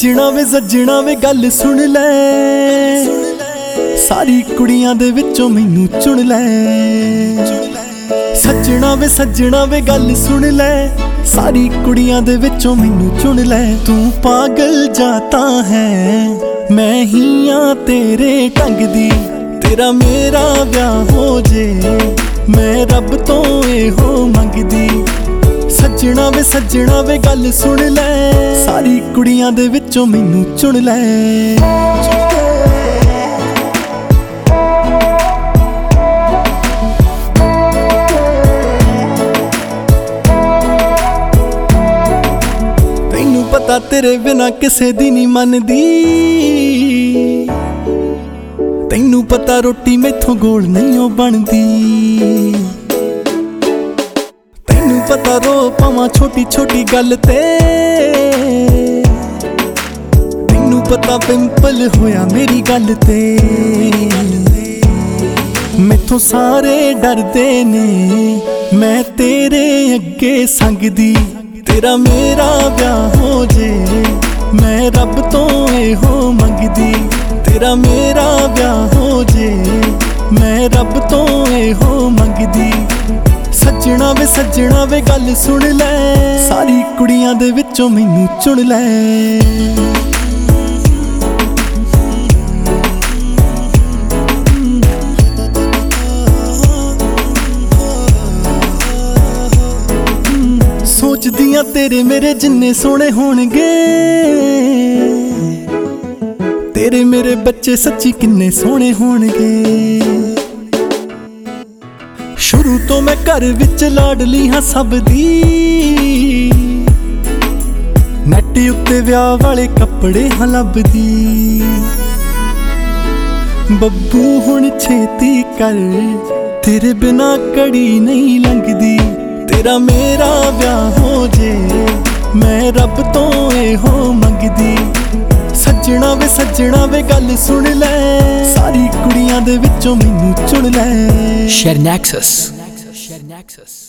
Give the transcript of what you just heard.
ਸੱਜਣਾ ਵੇ गल सुन ले, सारी कुड़ियां दे विचों मैनू चुन ले। सज्जणा वे गल सुन ले, सारी कुड़ियां दे विचों मैनू चुन ले। तू पागल जाता है, मैं ही हाँ तेरे ढंग दी, तेरा मेरा ब्याह हो जे, मैं रब तो एहो मंगदी। सज्जणा वे गल सुन ले, सारी कुड़ियां दे विचों मैनू चुन ले। तैनू पता तेरे बिना किसे दी नहीं मनदी, तैनू पता रोटी मैथों गोल नहीं ओ बनदी। तैनू पता रो पावां छोटी छोटी गल ते, तैनू पता पिंपल होया मेरी गल ते। मैथों सारे डरदे ने, मैं तेरे अगे संगदी, तेरा मेरा ब्याह हो जे, मैं रब तो एहो मंगदी। तेरा मेरा ब्याह हो जे, मैं रब तो एहो मंगदी। सज्जणा वे गल सुन ले, सारी कुड़ियां दे विचों मैनू चुन ले। सोचदियां तेरे मेरे जिन्ने सोहणे होणगे, तेरे मेरे बच्चे सच्ची किन्ने सोहणे होणगे। शुरू तो मैं घर विच लाडली हाँ सब दी, नैट उत्ते विआह वाले कपड़े हाँ लभदी। बब्बू हुण छेती कर, तेरे बिना घड़ी नहीं लंघदी, तेरा मेरा ब्याह हो जे, मैं रब तो एहो मंगदी। सज्जणा वे गल सुन ले, सारी कुड़ियां दे विचों मैनू चुन ले। Share Nexus.